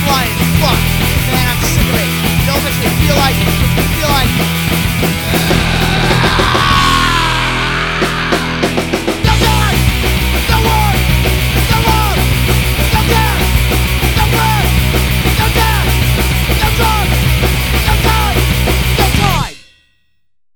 flying. Fuck. Man, I'm sick of it. It all makes me feel